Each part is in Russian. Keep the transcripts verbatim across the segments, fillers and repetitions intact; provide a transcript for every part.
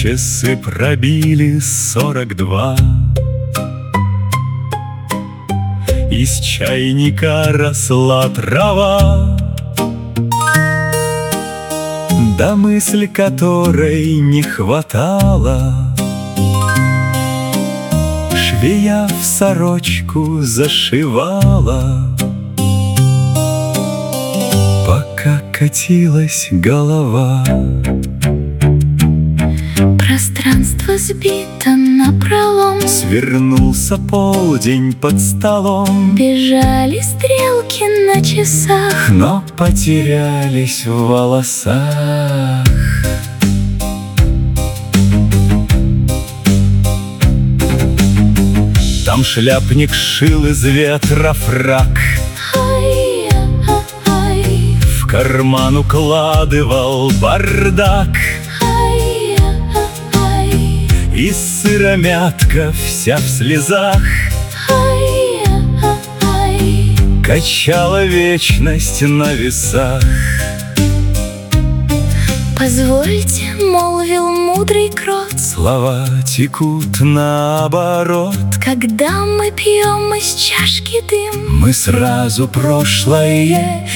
Часы пробили сорок два. Из чайника росла трава, да мысль которой не хватало швея в сорочку зашивала. Пока катилась голова, пространство сбито напролом, свернулся полдень под столом. бежали стрелки на часах, но потерялись в волосах. Там шляпник шил из ветра фрак, ай, ай, в карман укладывал бардак. ай, ай, И сыромятка вся в слезах ай, ай. качала вечность на весах. Позвольте, молвил мудрый крот, Слова текут наоборот. когда мы пьем из чашки дым, Мы сразу прошлое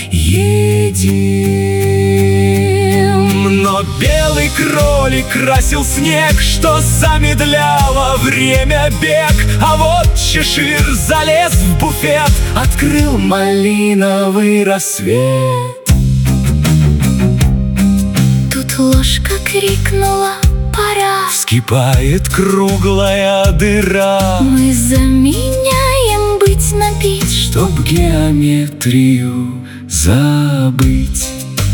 едим. Но белый кролик красил снег, что замедляло время бег. А вот чешир залез в буфет, открыл малиновый рассвет. тут ложка крикнула: пора. Вскипает круглая дыра, Мы заменяем быть на пить, чтоб геометрию забыть.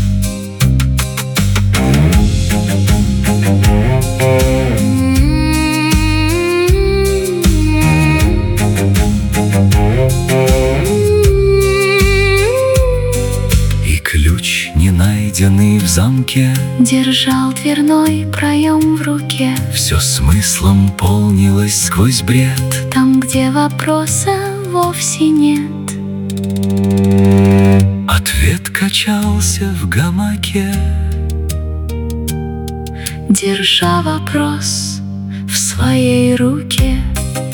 И ключ, не найденный в замке, держал дверной проем в руке. все смыслом полнилось сквозь бред. Там, где вопроса вовсе нет, Ответ качался в гамаке, держа вопрос в своей руке.